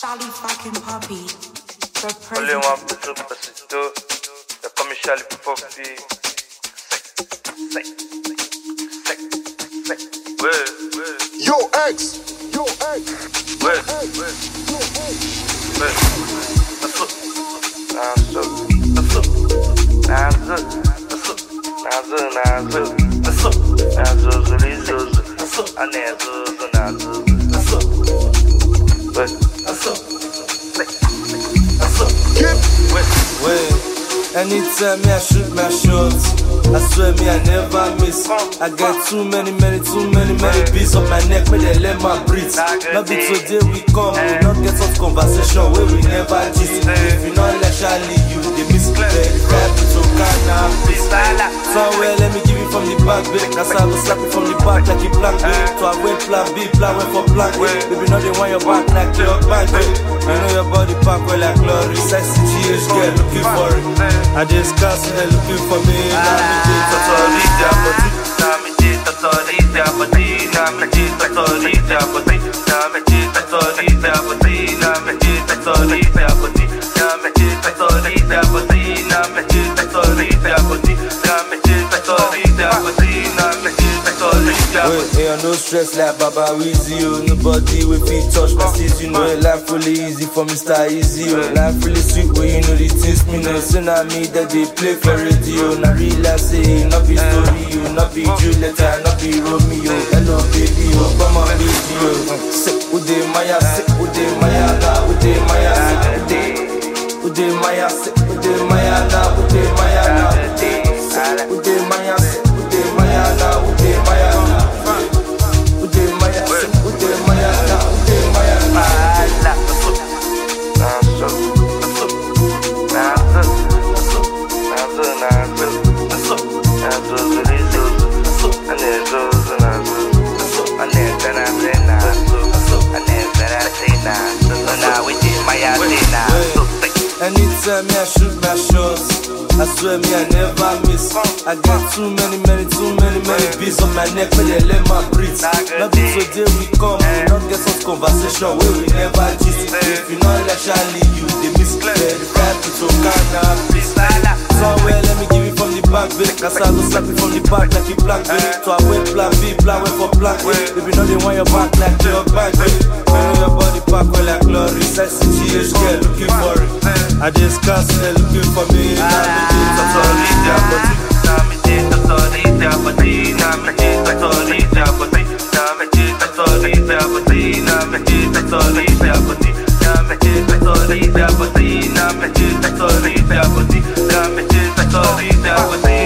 Charlie fucking Puppy. Olha uma pessoa para se tu. Já come Charlie Puppy. Yo ex. Anytime me I shoot my shots, I swear me I never miss. I got too many beats on my neck, me they let my breathe. Not be today we come, we not get some conversation where we never gist. If you not let Charlie, you they miss. Very happy to cannabis. Somewhere let me give you from the back, babe. That's how I go slap it from the back like you blank, babe. So I went plan B, plan went for blank, babe. Baby now they want your back like your bank, babe. You know your body pack well like glory. Sexy GH girl looking for it. I just can't see them looking for me. Wait, no stress like Baba Weezy, oh. Nobody with feet touch my sis, you know. Life really easy for Mr. Easy, oh. Life really sweet when you know the things me know. So now me that they play for radio. Now realize say, not be story, oh. Not be Julieta, not be Romeo. Hello baby, oh, come on baby, oh. Sick ude Maya, sick ude Maya, na ude Maya, sick ude Maya, sick ude Maya, na ude Maya, na sick ude Maya, sick ude Maya, na ude Maya, na ude Maya, sick ude Maya, na ude Maya, na. Anytime me I shoot my shots, I swear me I never miss. I got too many beats on my neck, but they let my breathe. Not be today we come, we not get some conversation where we never gist. If you not let Charlie, you they miss. Very happy to cannabis. Somewhere let me give you from the back, babe. Cause I go slap it from the back like you black, babe. So I went plan B, plan went for black, babe. Baby now they want your back like your bank, babe. You know your body pack well like glory. Sexy GH girl looking for it. I just can't see them looking for me. Nah,